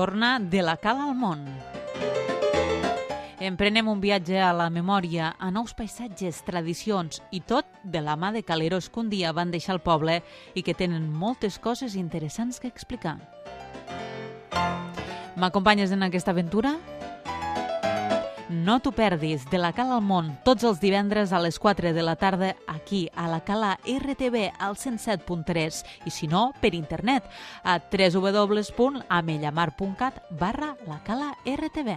torna de la Cala al món. Emprenem un viatge a la memòria, a nous paisatges, tradicions i tot de la mà de caleros que un dia van deixar el poble i que tenen moltes coses interessants que explicar. M'acompanyes en aquesta aventura? No t'ho perdis, de la Cala al món, tots els divendres a les 4 de la tarda, aquí, a la Cala RTV, al 107.3, i si no, per internet, a www.amellamar.cat/lacalaRTV.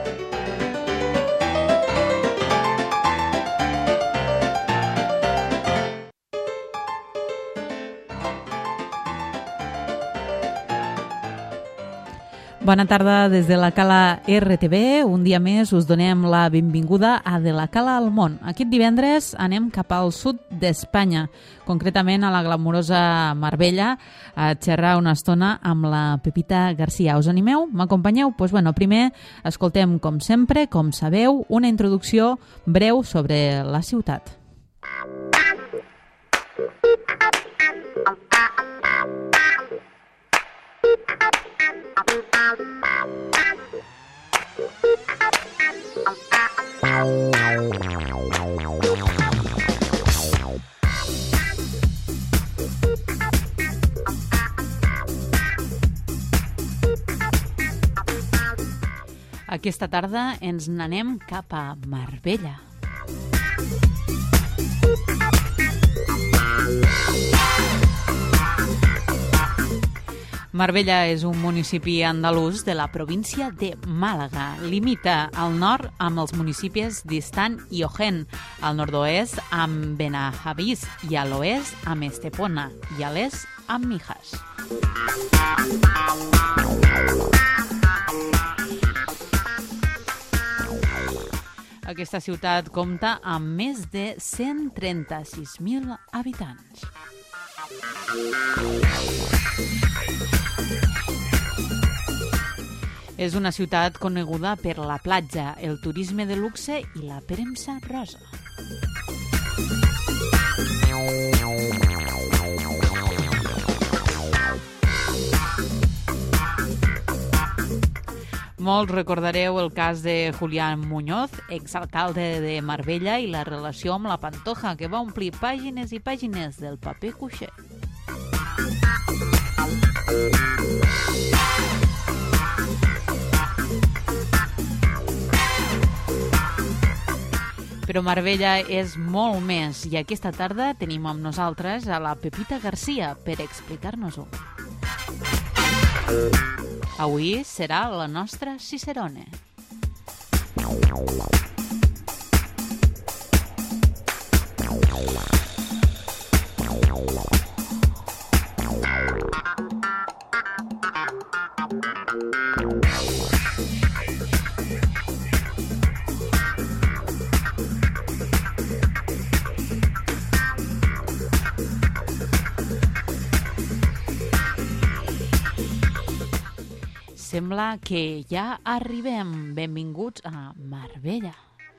Bona tarda des de la Cala RTV. Un dia més us donem la benvinguda a De la Cala al món. Aquest divendres anem cap al sud d'Espanya, concretament a la glamurosa Marbella, a xerrar una estona amb la Pepita Garcia. Us animeu? M'acompanyeu? Doncs primer escoltem, com sempre, com sabeu, una introducció breu sobre la ciutat. Aquesta tarda ens n'anem cap a Marbella. Marbella és un municipi andalús de la província de Màlaga. Limita al nord amb els municipis d'Istan i Ojén, al nord-oest amb Benajavís i a l'oest amb Estepona i a l'est amb Mijas. Aquesta ciutat compta amb més de 136.000 habitants. És una ciutat coneguda per la platja, el turisme de luxe i la premsa rosa. Molts recordareu el cas de Julián Muñoz, exalcalde de Marbella, i la relació amb la Pantoja, que va omplir pàgines i pàgines del paper cuixé. Però Marbella és molt més, i aquesta tarda tenim amb nosaltres a la Pepita Garcia per explicar-nos-ho. Avui serà la nostra cicerone. Sembla que ja arribem. Benvinguts a Marbella.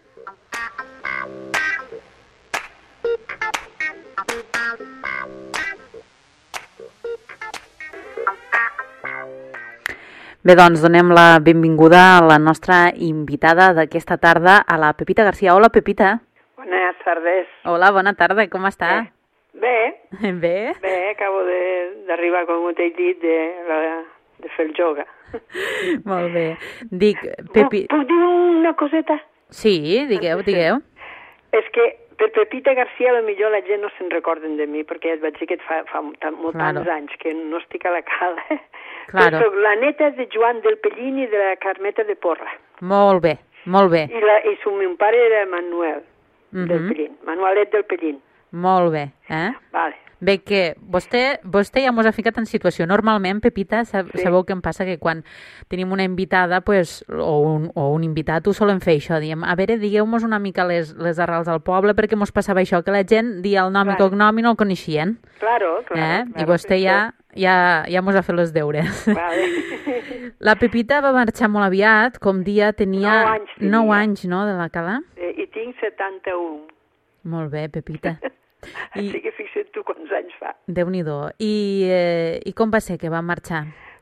Bé, doncs donem la benvinguda a la nostra invitada d'aquesta tarda, a la Pepita Garcia. Hola, Pepita. Buenas tardes. Hola, bona tarda, com està? Bé. Bé? Bé, acabo d'arribar, com t'he dit, de fer el yoga. Molt bé. Dic, Pepi... Puc dir una coseta? Sí, digueu. És que per Pepita Garcia potser la gent no se'n recorden de mi, perquè et vaig dir que fa molts anys que no estic a la Cala. Claro. Però soc la neta de Joan del Pellín i de la Carmeta de Porra. Molt bé, molt bé. I meu pare era Manuel del Pellín, Manuelet del Pellín. Molt bé, Vale. Bé, que vostè ja mos ha ficat en situació. Normalment, Pepita, sabeu què em passa? Que quan tenim una invitada, pues, o un invitat, ho solem fer això. Diem, a veure, digueu-nos una mica les arrels del poble, perquè mos passava això, que la gent dia el nom i cognom i no el coneixien. Claro. I vostè ja mos ha fet els deures. Vale. La Pepita va marxar molt aviat, com dia tenia 9 anys, no?, de la Cala. I tinc 71. Molt bé, Pepita. Així que fixa't tu quants anys fa. Déu-n'hi-do. I com va ser que va marxar?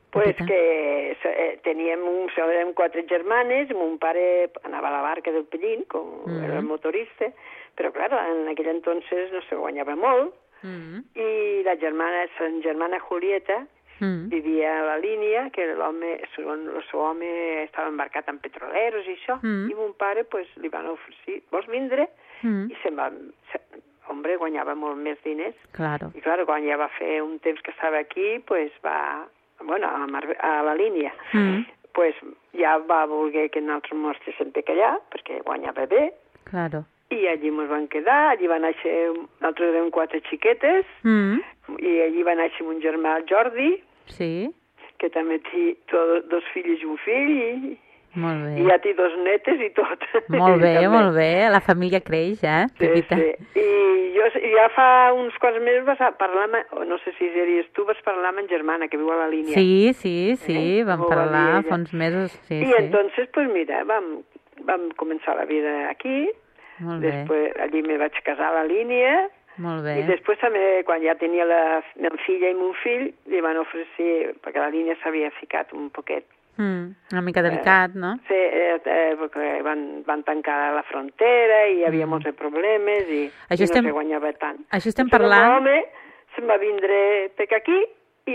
Pues que érem 4 germanes, mon pare anava a la barca del Pellín, com era el motorista, però, clar, en aquell entonces no se guanyava molt, i la germana Julieta vivia a la línia, que l'home, el seu home estava embarcat en petroleros i això, i mon pare pues, li van oferir, vols vindre? I se'n va... Hombre, guanyava molt més diners. Claro. I, clar, quan ja va fer un temps que estava aquí, pues va... Bueno, a la línia. Pues ja va voler que nosaltres ens estiguéssim allà, perquè guanyava bé. Claro. I allí ens van quedar, allí va néixer... Nosaltres érem 4 xiquetes, i allí va néixer mon germà, el Jordi, que també té 2 fills i un fill, molt bé. I ja té 2 netes i tot. Molt bé, molt bé. La família creix, Pepita? Sí. I jo ja fa uns quants mesos vas parlar no sé si series tu, vas parlar amb en germana, que viu a la línia. Sí, vam parlar fa uns mesos. I entonces, pues mira, vam començar la vida aquí. Molt bé. Després allí me vaig casar a la línia. Molt bé. I després també, quan ja tenia la meva filla i mon fill, li van oferir, perquè la línia s'havia ficat un poquet. Una mica delicat, no? Sí, perquè van tancar la frontera i hi havia molts de problemes i no se guanyava tant. Això estem parlant... El home se'n va vindre per aquí i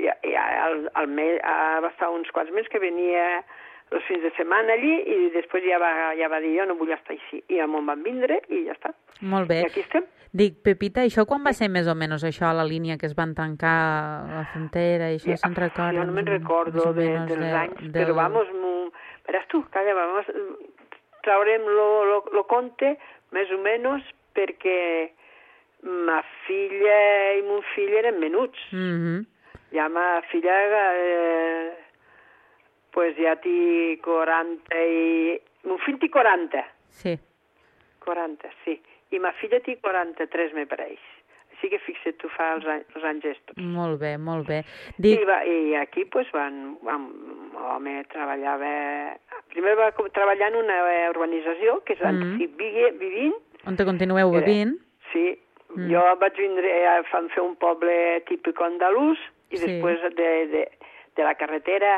va estar uns quants mesos que venia els fins de setmana allí i després ja va dir jo no vull estar així. I on van vindre i ja està. Molt bé. I aquí estem. Dic, Pepita, això quan va ser més o menys això a la línia que es van tancar la frontera i això se'n recorda? Jo no me'n recordo dels anys, però vamos, veràs tu, calla, vamos, traurem lo compte més o menys perquè ma filla i mon fill eren menuts. Ja ma filla pues ja té 40 i... Mon fill té 40. Sí. 40, sí. I ma filla té 43, me pareix. Així que fixa't, tu fa els anys estos. Molt bé, molt bé. I aquí, pues, l'home treballava... Primer va treballar en una urbanització, que és vivint. On te continueu vivint? Sí. Jo vaig vindre a fer un poble típic andalús i després de la carretera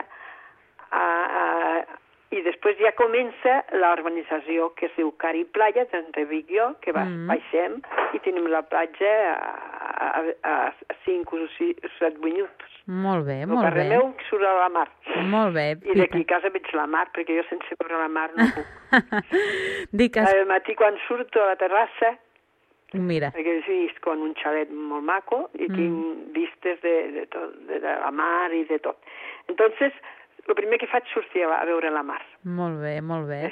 i després ja comença la urbanització que es diu Cari Playa, d'entre Vic i jo, que baixem i tenim la platja a 5 o 7 minuts. Molt bé, molt bé. El carrer meu surt a la mar. Molt bé. I d'aquí a casa veig la mar, perquè jo sense veure la mar no puc. Al matí quan surto a la terrassa, mira. Perquè he vist con un xalet molt maco i tinc vistes de la mar i de tot. Entonces, el primer que faig és sortir a veure la mar. Molt bé, molt bé.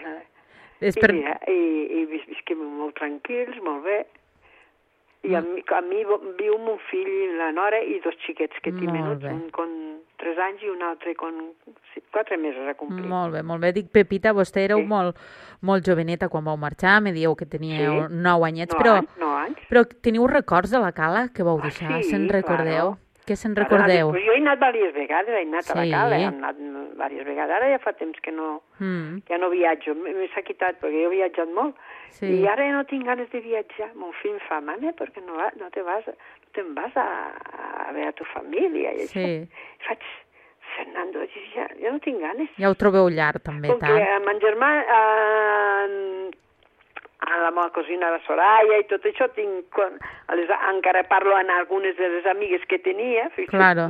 I visquem molt tranquils, molt bé. I a mi viu mon fill, la nora i 2 xiquets que té menuts, un con 3 anys i un altre con 4 mesos a complir. Molt bé, molt bé. Dic, Pepita, vostè éreu molt joveneta quan vau marxar, me dieu que teníeu 9 anyets, però teniu records de la cala que vau deixar? Se'n recordeu? Què se'n recordeu? Jo he anat diverses vegades, he anat a la cala, he anat diverses vegades. Ara ja fa temps que ja no viatjo, m'he quitat perquè jo he viatjat molt. I ara ja no tinc ganes de viatjar. Mon fill em fa, mare, perquè no te'n vas a veure a tu família i això. I faig, Fernando, ja no tinc ganes. Ja ho trobeu llarg, també, tant. Perquè amb en germà, a la meva cosina, la Soraya, i tot això, encara parlo amb algunes de les amigues que tenia, claro.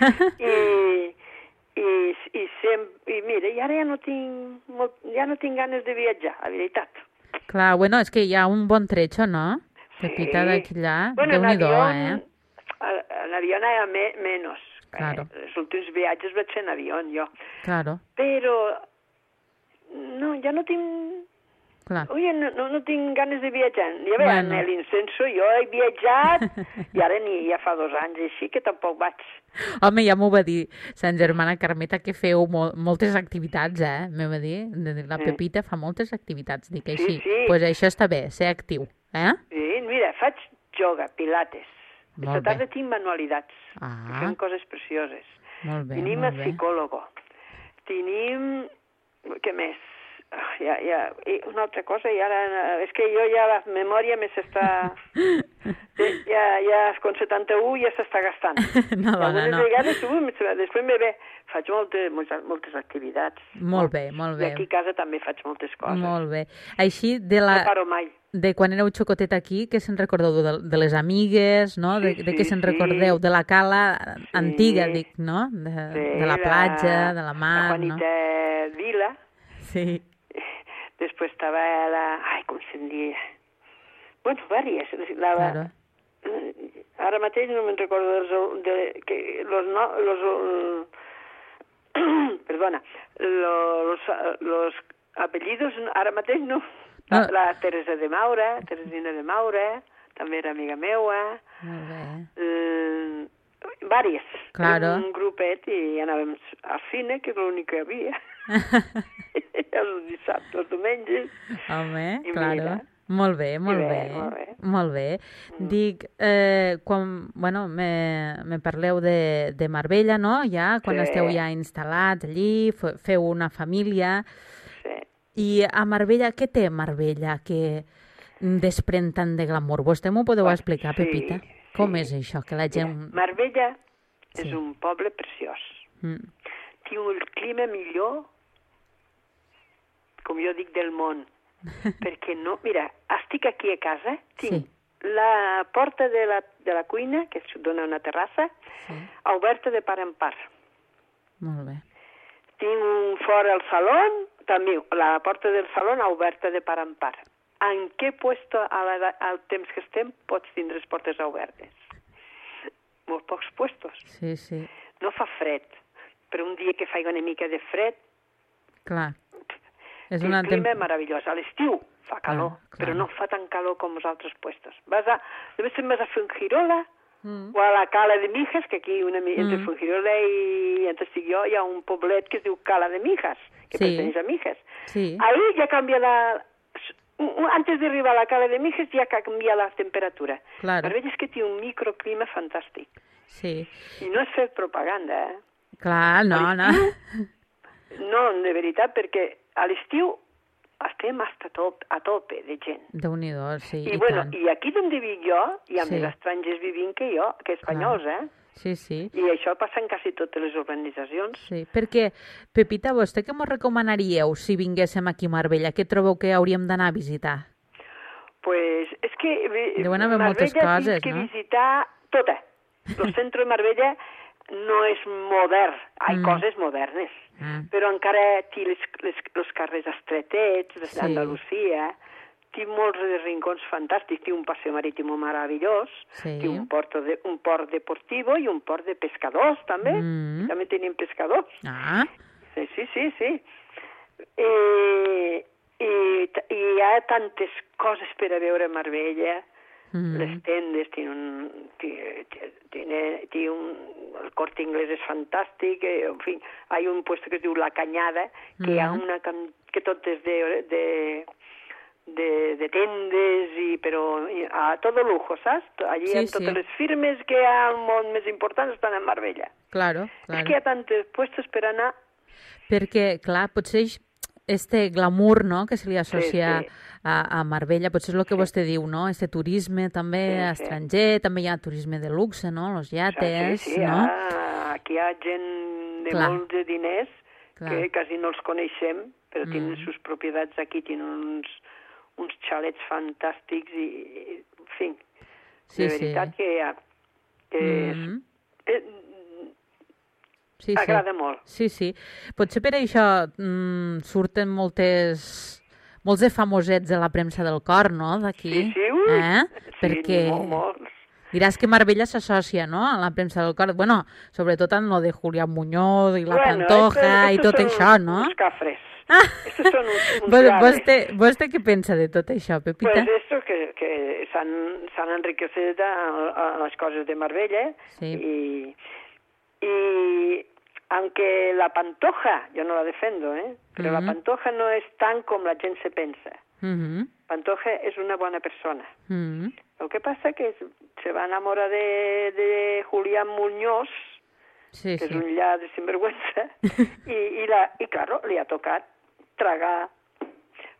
I mira, i ara ja no tinc ganes de viatjar, la veritat. Clar, bueno, és que hi ha un bon trecho, no? Pepita, d'aquí allà, Déu-n'hi-do, En avió anava menys. Claro. Els últims viatges vaig fer en avió, jo. Claro. Però, no, ja no tinc... Ui, no tinc ganes de viatjar. Ja ve, en l'Incenso jo he viatjat i ara ja fa 2 anys així que tampoc vaig. Home, ja m'ho va dir sa germana Carmeta que feu moltes activitats, m'ho va dir. La Pepita fa moltes activitats, dic així. Pues això està bé, ser actiu, Sí, mira, faig yoga, pilates. Aquesta tarda tinc manualitats. Fem coses precioses. Molt bé, tenim el psicòlogo. Tenim... Què més? I una altra cosa, i ara... És que jo ja la memòria me s'està... Ja con 71 ja s'està gastant. No, dona, no. Algunes vegades, després me ve... Faig moltes activitats. Molt bé, molt bé. I aquí a casa també faig moltes coses. Molt bé. Així, No paro mai. de quan éreu xocotet aquí, què se'n recordeu? De les amigues, no? De què se'n recordeu? De la cala antiga, dic, no? De la platja, de la mar, la Juanita Vila. Sí. Després estava la... Ai, com se'n diu? Bueno, vàries. Claro. Ara mateix no me'n recordo perdona, los apellidos ara mateix no. La Teresa de Maura, Teresina de Maura, també era amiga meua. Molt bé. Vàries. Claro. Un grupet i anàvem al cine, que és l'únic que hi havia. Els dissabtes, els diumenges. Home, I claro. mira. Molt bé, molt bé. Molt bé. Molt bé. Dic, quan, bueno, me parleu de Marbella, no? Ja, quan esteu ja instal·lats allí, feu una família. Sí. I a Marbella, què té Marbella que desprèn tant de glamour? Vostè m'ho podeu explicar, sí, Pepita? Com és això, que la gent... Marbella és un poble preciós. Mm. Té el clima millor, com jo dic, del món. Perquè no... Mira, estic aquí a casa, tinc la porta de la cuina, que dona una terrassa, oberta de part en part. Molt bé. Tinc fora el saló, també la porta del saló oberta de part en part. En què puesto al temps que estem pots tindre les portes obertes? Molt pocs puestos. Sí, sí. No fa fred, però un dia que faig una mica de fred... Clar. És el clima és meravellós. A l'estiu fa calor, però no fa tan calor com els altres puestos. Només te'n vas a Fuengirola o a la Cala de Mijas, que aquí entre Fuengirola i on estic jo hi ha un poblet que es diu Cala de Mijas, que perteneix a Mijas. Sí. Ahí ja canvia antes de arribar a la Cala de Mijas ja canvia la temperatura. Claro. Marbella és que té un microclima fantàstic. Sí. I no és fer propaganda, Clar, no. No, de veritat, perquè a l'estiu estem a tope de gent. Déu-n'hi-do, sí, I bueno, i aquí d'on vic jo, hi ha més estrangers vivint que jo, que espanyols, Sí, sí. I això passa en quasi totes les urbanitzacions. Sí, perquè, Pepita, vostè què mos recomanaríeu si vinguéssim aquí a Marbella? Què trobeu que hauríem d'anar a visitar? Pues és que deuen haver moltes coses, tens que visitar tota. El centre de Marbella no és modern, hi ha coses modernes, però encara té els carrers estretets d'Andalusia, té molts de rincons fantàstics, té un passeig marítim meravellós, té un port deportiu i un port de pescadors, també. També tenim pescadors. Sí. I hi ha tantes coses per a veure a Marbella. Les tendes, el Corte Inglés és fantàstic, en fi, hi ha un puesto que es diu La Cañada, que hi ha que tot és de tendes, però a tot lujo, saps? Allí hi ha totes les firmes que hi ha molt més importants estan a Marbella. Claro. És que hi ha tantes puestos per anar... Perquè, clar, potser este glamour, no?, que se li associa a Marbella, potser és el que vostè diu, no?, este turisme també estranger, també hi ha turisme de luxe, no?, los yates, no? Aquí hi ha gent de molts de diners que quasi no els coneixem, però tenen les seves propietats aquí, tenen uns xalets fantàstics i, en fi, de veritat que agrada molt. Sí. Potser per això surten molts de famosets de la premsa del cor, no?, d'aquí. Sí, perquè molts. Diràs que Marbella s'associa, no?, a la premsa del cor. Bueno, sobretot amb lo de Julián Muñoz i la Pantoja i tot això, no? Uns cafres. Estos són uns vostè què pensa de tot això, Pepita? Pues esto que s'han enriquecido a les coses de Marbella y aunque la Pantoja, yo no la defiendo, pero la Pantoja no es tan como la gente se piensa. Pantoja es una buena persona. Lo que pasa es que se va a enamorar de Julián Muñoz, que es un lladre sinvergüenza, y claro, le ha tocado tragar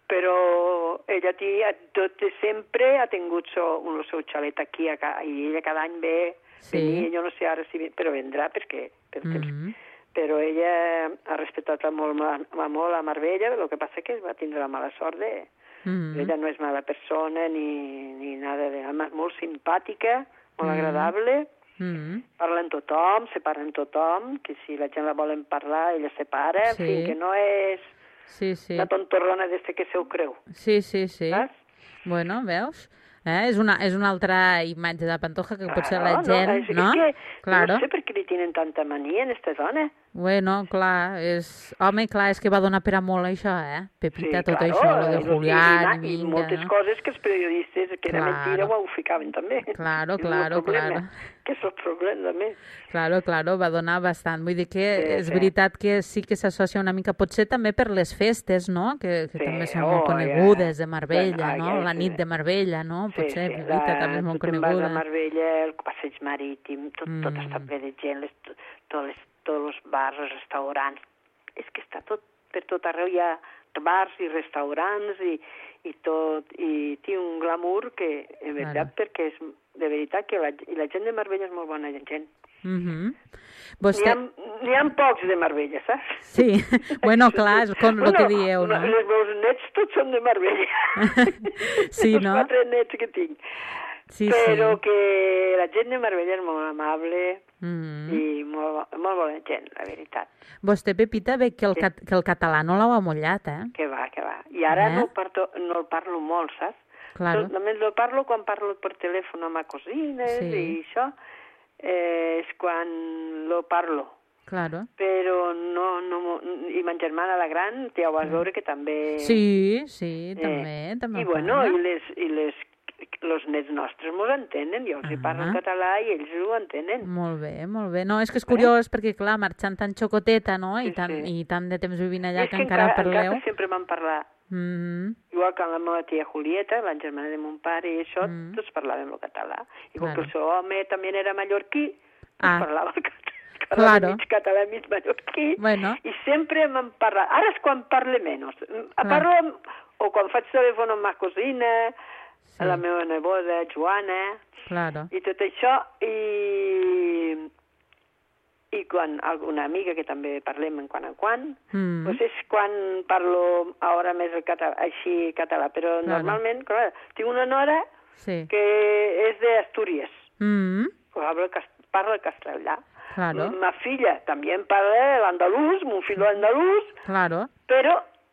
però ella tot sempre ha tingut el seu xalet aquí, i ella cada any ve, venir, jo no sé ara si però vendrà perquè però ella ha respectat molt a Marbella, el que passa que va tindre la mala sort ella no és mala persona ni nada molt simpàtica, molt agradable, parla amb tothom, se parla amb tothom, que si la gent la volen parlar, ella se para, en fi, que no és la tontorrona d'este que se ho creu. Sí. Saps? Bueno, veus? És una altra imatge de Pantoja que potser la gent, no? No sé per què li tenen tanta mania en esta dona. Bueno, clar, és que va donar per a molt això, Pepita, tot això, lo de Julián, i moltes coses que els periodistes, que era mentira, ho ficaven també. Claro. Que és el problema, també. Claro, va donar bastant. Vull dir que és veritat que sí que s'associa una mica, potser també per les festes, no? Que també són molt conegudes de Marbella, no? La nit de Marbella, no? Potser Pepita també és molt coneguda. Tu te'n vas a Marbella, el passeig marítim, tot està ple de gent, tots els bars, els restaurants, és que està per tot arreu, hi ha bars i restaurants i tot, i té un glamour que, en veritat, perquè és de veritat que la gent de Marbella és molt bona gent. N'hi ha pocs de Marbella, saps? Sí, bueno, clar, és com el que dieu, no? Els meus nets tots són de Marbella. Sí, no? Els 4 nets que tinc. Però que la gent de Marbella és molt amable i molt bona gent, la veritat. Vostè, Pepita, ve que el català no l'heu amollat, Que va. I ara no el parlo molt, saps? Claro. Només el parlo quan parlo per telèfon amb ma cosina i això és quan lo parlo. Claro. Però no... I ma germana, la gran, ja ho vas veure que també... Sí, també. I bueno, els nets nostres mos entenen, jo els parlo en català i ells ho entenen. Molt bé. No, és que és curiós perquè, clar, marxant tan xocoteta, no? I tant de temps vivint allà que encara parleu. És que sempre m'han parlat. Igual que la meva tia Julieta, la germana de mon pare i això, tots parlàvem el català. I com que el seu home també era mallorquí, parlava el català. Claro. Mig català, mig mallorquí. Bueno. I sempre m'han parlat. Ara és quan parle menys. Parlo o quan faig telèfon amb ma cosina, a la meva neboda, Joana, i tot això, i quan alguna amiga que també parlem en quan, doncs és quan parlo ara més així català, però normalment, clar, tinc una nora que és d'Astúries, parla castellà. Ma filla també parla l'andalús, mon fill andalús, però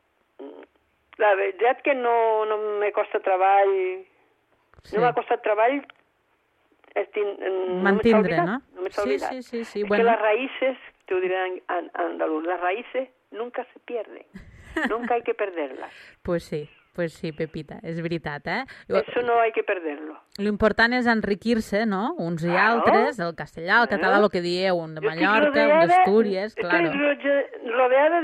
la veritat que no me costa treball. No m'ha costat treball mantindre, ¿no? No me s'ha olvidat. Sí. Es que las raíces, te lo diré en andaluz, las raíces nunca se pierden. Nunca hay que perderlas. Pues sí, Pepita, és veritat, Eso no hay que perderlo. L'important és enriquir-se, no? Uns i altres, el castellà, el català, el que dieu, un de Mallorca, un d'Astúries, claro. Estoy rodeada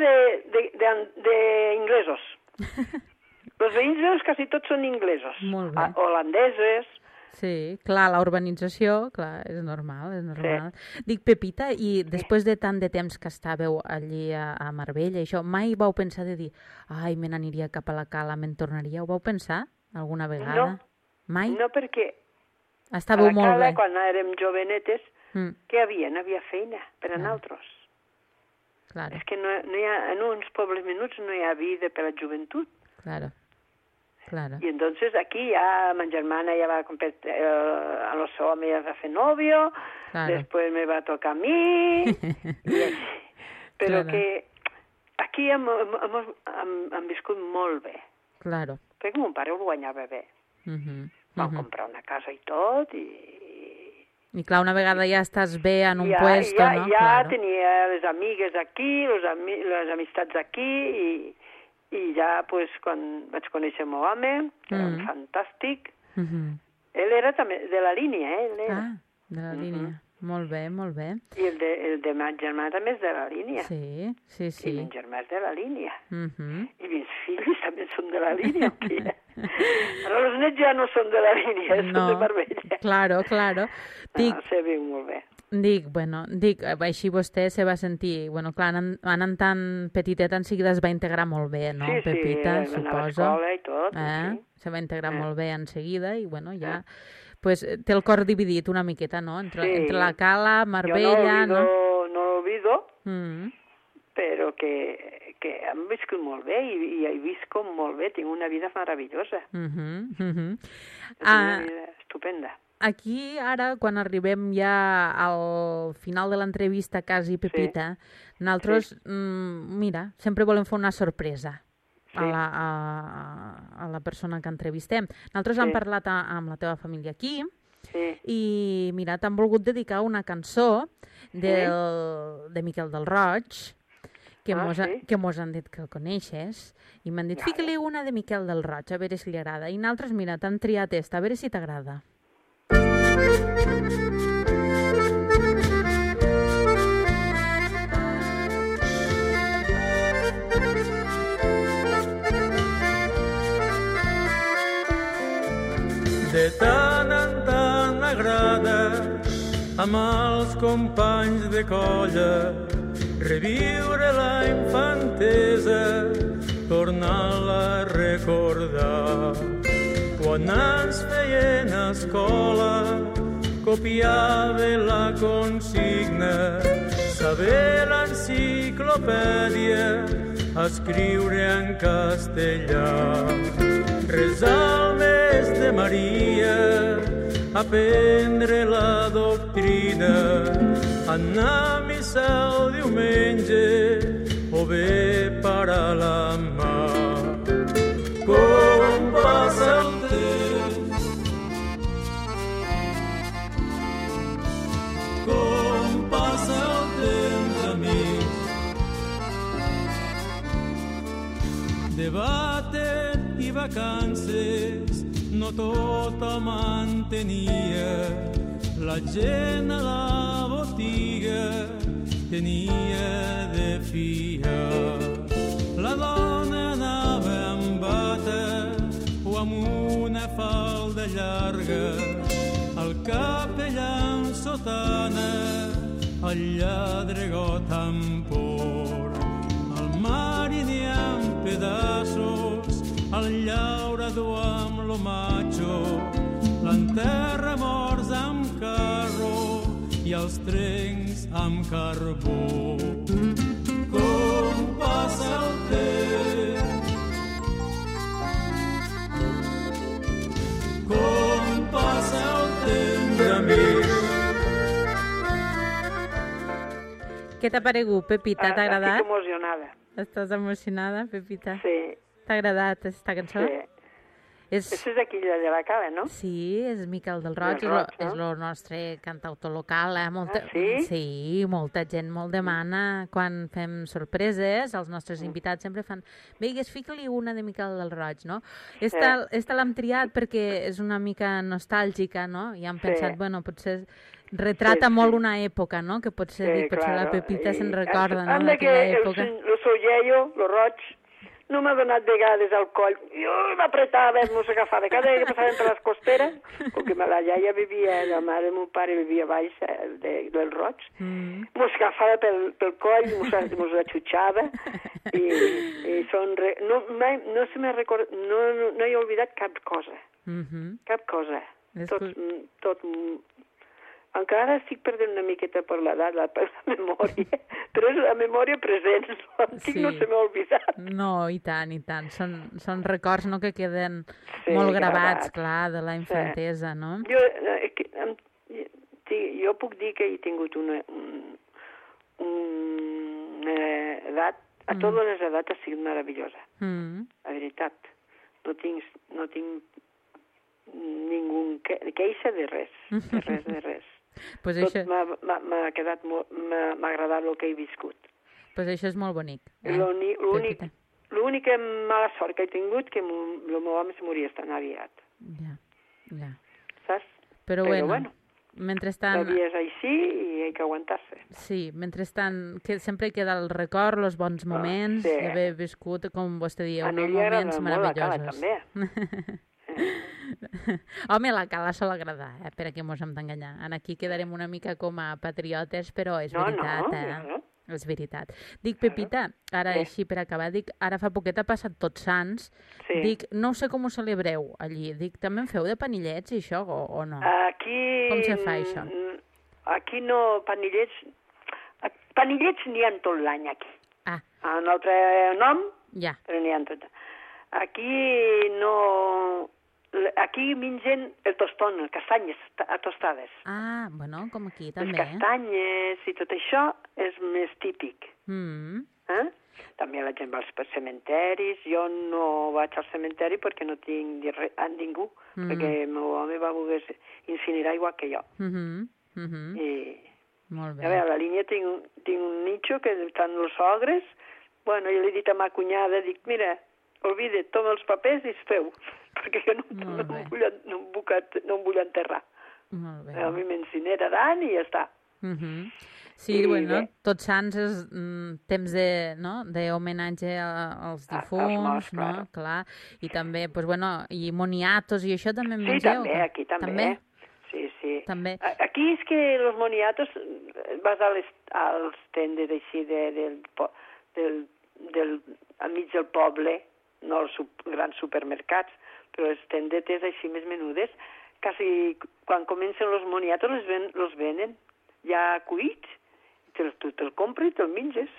de inglesos. Els veïns quasi tots són inglesos, holandeses. Sí, clar, la urbanització, clar, és normal. Sí. Dic, Pepita, i després de tant de temps que estàveu allí a Marbella, això, mai vau pensar de dir, ai, me n'aniria cap a la cala, me'n tornaria? Ho vau pensar alguna vegada? No. Mai? No, perquè estàveu a la molt cala, bé. quan érem jovenetes, què hi havia? No havia feina per a nosaltres. Claro. És que no hi ha, en uns pobles menuts no hi ha vida per a la joventut. Claro. Y entonces aquí ya mi hermana ya va a los hombres ya va a hacer novio, después me va a tocar a mí, però que aquí hem viscut molt bé. Claro. Perquè mon pare ho guanyava bé. Vam comprar una casa i tot, I clar, una vegada ja estàs bé en un puesto, no? Ja tenia les amigues aquí, les amistats aquí, i ja, pues, quan vaig conèixer el meu home, que era un fantàstic, ell era també de la línia, de la línia. Molt bé, molt bé. I el de ma germana també és de la línia. Sí. I min germà és de la línia. I mis fills també són de la línia. Ara els nets ja no són de la línia, són de Marbella. Claro. No, se viu molt bé. Així vostè se va sentir... Bueno, clar, anant tan petitet en seguida es va integrar molt bé, no, Pepita, suposo? Sí, a l'escola i tot, sí. Se va integrar molt bé en seguida i, bueno, ja... Pues té el cor dividit una miqueta, no? Entre la Cala, Marbella... Jo no l'olvido, però que hem viscut molt bé i he viscut molt bé, tinc una vida meravellosa. Una vida estupenda. Aquí, ara, quan arribem ja al final de l'entrevista, quasi, Pepita, nosaltres, mira, sempre volem fer una sorpresa a la persona que entrevistem. Nosaltres hem parlat amb la teva família aquí i, mira, t'han volgut dedicar una cançó de Miquel del Roig, que mos han dit que el coneixes, i m'han dit, fica-li una de Miquel del Roig, a veure si li agrada. I nosaltres, mira, t'han triat esta, a veure si t'agrada. De tant en tant agrada amb els companys de colla reviure la infantesa, tornar-la a recordar. Quan ens feien a escola copiava la consigna, saber l'enciclopèdia, escriure en castellà, resar el mes de Maria, aprendre la doctrina, anar a missa el diumenge o bé parar la mà. Com passa el temps, com passa el temps, amics, debaten i vacances, no tothom en tenia, la gent a la botiga tenia de fiar. La dona anava amb bata o amb una falda llarga, el capellà en sotana, el lladre got amb por, el mariner amb pedaços, el llaurador amb lo macho, l'enterra morts amb carro i els trens amb carbó. Com passa el temps, com passa el temps, amic. Què t'ha paregut, Pepita? T'ha agradat? Estic emocionada. Estàs emocionada, Pepita? Sí. T'ha agradat aquesta cançó? Sí. Això és d'aquí de la Cala, no? Sí, és Miquel del Roig, és el nostre cantautor local. Sí? Sí, molta gent molt demana quan fem sorpreses. Els nostres invitats sempre fan, veigues, fica-li una de Miquel del Roig, no? Esta l'hem triat perquè és una mica nostàlgica, no? I hem pensat, bueno, potser retrata molt una època, no? Que potser la Pepita se'n recorda, no? D'aquella època. Lo sollello, lo roig, no m'ha donat vegades al coll. Jo m'apretava, mos agafava. Cada vegada que passàvem per les costeres, com que la iaia vivia, la mare de mon pare vivia baix del Roig, mos agafava pel coll, mos atxutxava i no se m'ha recordat, no he oblidat cap cosa. Cap cosa. Tot encara estic perdent una miqueta per l'edat, per la memòria, però és la memòria present, no se m'ha oblidat. No, i tant, i tant. Són records, no?, que queden molt gravats, clar, de la infantesa, no? Jo puc dir que he tingut una edat, a totes les edats ha sigut meravellosa, la veritat. No tinc ningú queixa de res, de res. Pues tot m'ha agradat el que he viscut. Pues això és molt bonic. L'única mala sort que he tingut que el meu home se moria tan aviat. Ja. Saps? Però bueno, mentrestant... La vida és així i hi ha que aguantar-se. Sí, mentrestant sempre queda el record, els bons moments, d'haver viscut, com vostè dia, uns moments meravellosos. A mi li agrada molt la Cala, també. Home, la cala sol agradar, per a què mos hem d'enganyar. Aquí quedarem una mica com a patriotes, però és veritat, No. És veritat. Dic, Pepita, ara així per acabar, dic, ara fa poquet ha passat Tots Sants, dic, no sé com ho celebreu allí, dic, també en feu de panillets i això, o no? Aquí... Com se fa això? Aquí no, panillets n'hi ha tot l'any aquí. Un altre nom, però n'hi ha tot. Aquí no... Aquí mengen el tostón, les castanyes tostades. Bueno, com aquí també. Les castanyes i tot això és més típic. També la gent va als cementeris. Jo no vaig al cementeri perquè no tinc a ningú, perquè el meu home va voler incinerar igual que jo. Molt bé. A veure, a la línia tinc un nicho que estan els sogres. Bueno, jo li he dit a ma cunyada, dic, mira, olvida, toma els papers i es feu, perquè jo no em vull enterrar. A mi m'incineraran i ja està. Sí, bueno, Tots Sants és temps d'homenatge als difunts, no? Clar. I també, i moniatos i això també mengeu? Sí, també, aquí també. Sí. També. Aquí és que els moniatos vas als tendes així al mig del poble, no els grans supermercats, però les tendetes així més menudes, quasi quan comencen els moniatos los venen ja cuits, tu te'l compres i te'l menges.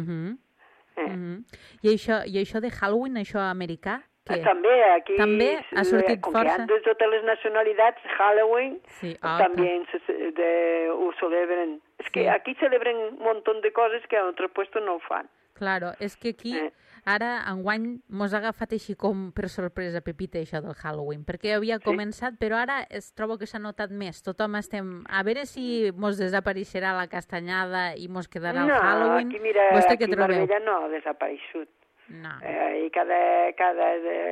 I això de Halloween, això americà? També, aquí ha sortit com força. que han de totes les nacionalitats, Halloween, també ho celebren. És que aquí celebren un munt de coses que a altres puestos no ho fan. Claro, és que aquí, ara, enguany, mos ha agafat així com per sorpresa, Pepita, això del Halloween, perquè havia començat, però ara trobo que s'ha notat més. Tothom estem... A veure si mos desapareixerà la castanyada i mos quedarà el Halloween. No, aquí, mira, aquí Marbella no ha desapareixut. No. I cada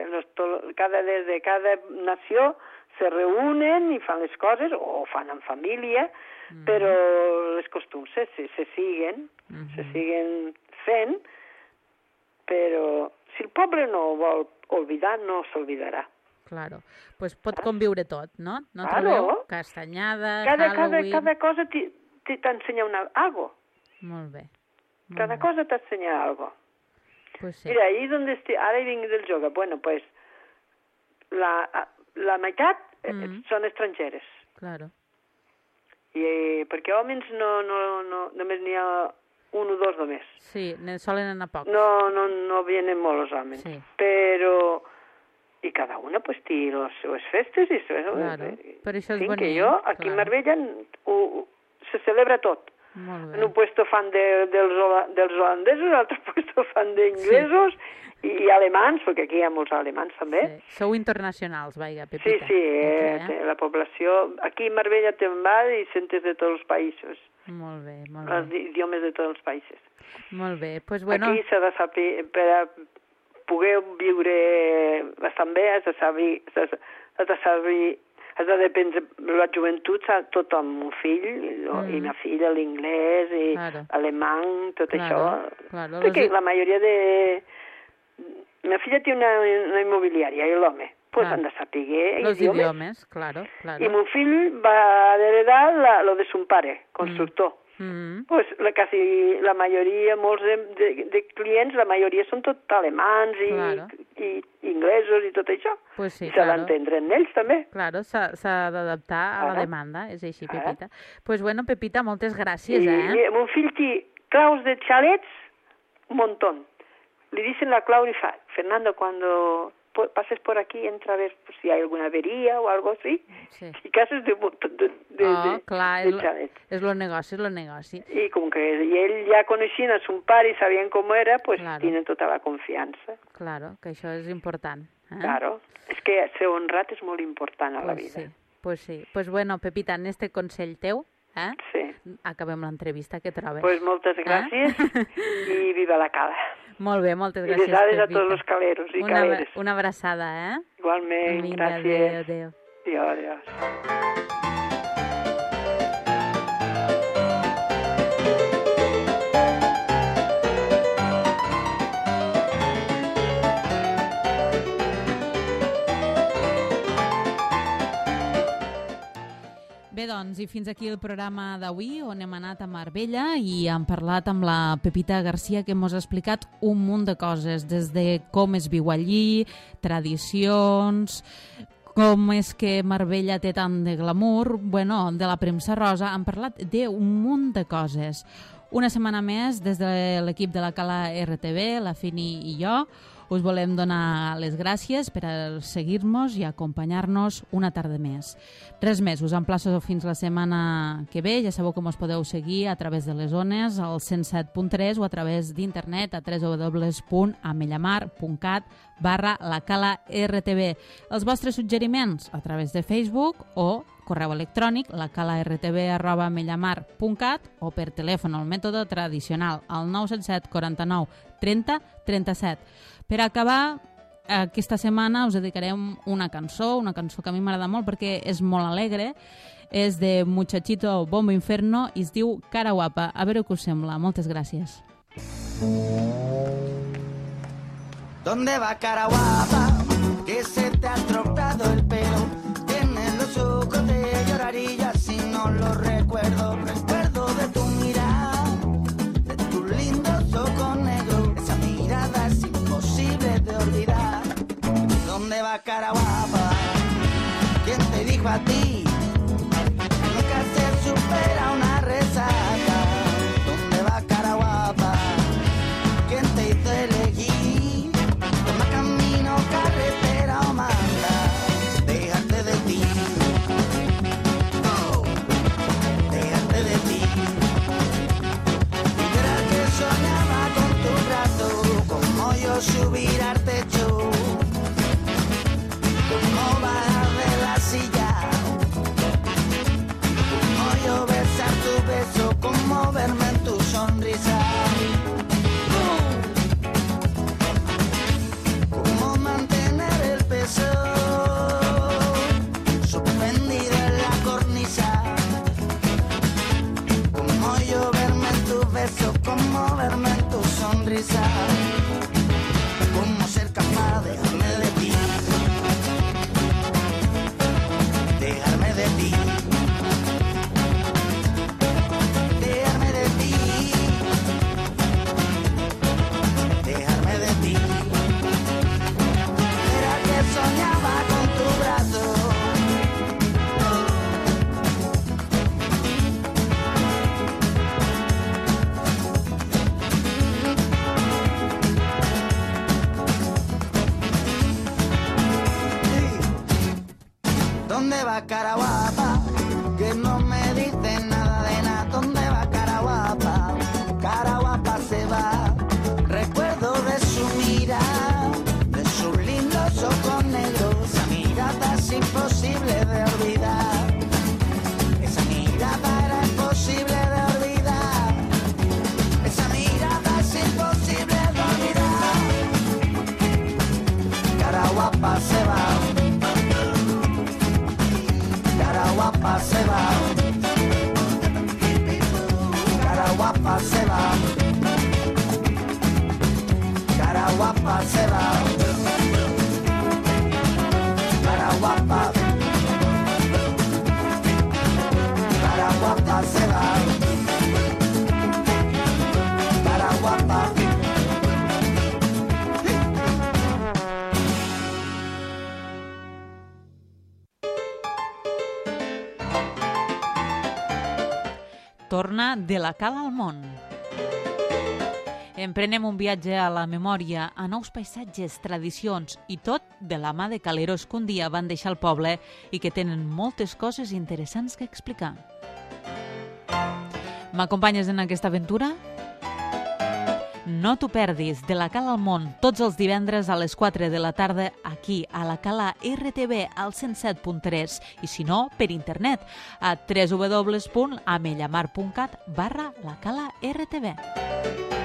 nació se reúnen i fan les coses, o fan en família, però les costums se siguen fent, però si el poble no vol oblidar, no s'oblidarà. Claro, pues pot conviure tot, no? No trobeu? Castanyada, Halloween... Cada cosa t'ensenya algo. Molt bé. Cada cosa t'ensenya algo. Pues sí. Mira, ahí donde estoy, ahora he venido del yoga, bueno, pues la meitat són estrangeres. Claro. Perquè homes només n'hi ha un o dos només. Sí, ne solen anar pocs. No vienen molt els homes. Sí. Però... I cada una pues té les seves festes i... Claro, per això és bonic. Que jo, aquí a Marbella, se celebra tot. Molt bé. En un puesto fan dels holandesos, en un altre puesto fan d'inglesos i alemans, perquè aquí hi ha molts alemans també. Sí. Sou internacionals, vaiga, Pepita. Sí, la població... Aquí a Marbella te'n vas i sentes de tots els països. Molt bé, Els idiomes de tots els països. Molt bé, doncs bueno... Aquí s'ha de saber, per a poder viure bastant bé, has de dependre la joventut, tothom, un fill i una filla, l'inglès i l'alemany, tot això. Claro. Perquè la majoria de... Ma filla té una immobiliària i l'home, pues han de saber idiomes. Claro. I mon fill va heredar lo de son pare, constructor. Pues quasi la majoria, molts de clients, la majoria són tot alemans i inglesos i tot això. Pues sí, s'ha d'entendre en ells també. Claro, s'ha d'adaptar a la demanda, és així, Pepita. Pues bueno, Pepita, moltes gràcies, I mon fill té claus de xalets un montón. Le dicen la clau y Fernando, cuando pases por aquí, entra a ver si hay alguna avería o algo así. Sí. Y cases de un montón de xalets. És el negoci, I com que ell ja coneixien a son pare i sabien com era, pues tenen tota la confiança. Claro, que això és important. Claro, és que ser honrat és molt important a la vida. Pues sí. Pues bueno, Pepita, en este consell teu, sí. Acabem l'entrevista, què trobes? Pues moltes gràcies i viva la cala. Molt bé, moltes gràcies, Pepita. I desades a tots els caleros i caleres. Una abraçada, Igualment, gràcies. Adéu. Adiós. Doncs i fins aquí el programa d'avui, on hem anat a Marbella i hem parlat amb la Pepita Garcia, que ens ha explicat un munt de coses, des de com es viu allí, tradicions, com és que Marbella té tant de glamour, bueno, de la premsa rosa, hem parlat d'un munt de coses. Una setmana més, des de l'equip de la Cala RTV, la Fini i jo, us volem donar les gràcies per a seguir-nos i acompanyar-nos una tarda més. Res més, us emplaço fins la setmana que ve. Ja sabeu com us podeu seguir a través de les ones, al 107.3 o a través d'internet a www.amelamar.cat/lacala-rtv. Els vostres suggeriments a través de Facebook o correu electrònic lacala-rtv@amellamar.cat o per telèfon al mètode tradicional al 977 49 30 37. Per acabar, aquesta setmana us dedicarem una cançó que a mi m'agrada molt perquè és molt alegre, és de Muchachito Bombo Inferno i es diu Cara Guapa. A veure què us sembla. Moltes gràcies. ¿Dónde va, cara guapa? Que se te ha estropeado el pelo. Tienes los ojos de lloraría si no lo recuerdo. Recuerdo de tu mirada, de tus lindos ojos negros. Esa mirada es imposible de olvidar. ¿Dónde va, cara guapa? ¿Quién te dijo a ti? Nunca se supera una resaca. ¿Dónde va, cara guapa? ¿Quién te hizo elegir? Toma camino, carretera o manda. Déjate de ti. Oh, déjate de ti. Y verás que soñaba con tu brazo, como yo subir al techo, como bajar de la silla, como yo besar tu beso, como verme en tu sonrisa. Como mantener el peso suspendido en la cornisa. Como yo verme en tu beso, como verme en tu sonrisa. Como ser capaz de dejarme de ti. Dejarme de ti. Dejarme de ti. Dejarme de ti. Era que soñaba con tu brazo. ¿Dónde va, cara guapa? Que no me dice nada de nada. ¿Dónde va, cara guapa? Cara guapa se va. Recuerdo de su mirada, de sus lindos ojos negros. Esa mirada es imposible de olvidar. Esa mirada era imposible de olvidar. Esa mirada es imposible de olvidar. Cara guapa se va. Cara guapa se va. Cara guapa se va. Cara guapa se va. Cara guapa. Cara guapa se va. Cara guapa. Torna de la Cala al món. Emprenem un viatge a la memòria, a nous paisatges, tradicions i tot de la mà de caleros que un dia van deixar el poble i que tenen moltes coses interessants que explicar. M'acompanyes en aquesta aventura? No t'ho perdis, de la Cala al món, tots els divendres a les 4 de la tarda, aquí, a la Cala RTV, al 107.3, i si no, per internet, a www.amellamar.cat/lacala-rtv.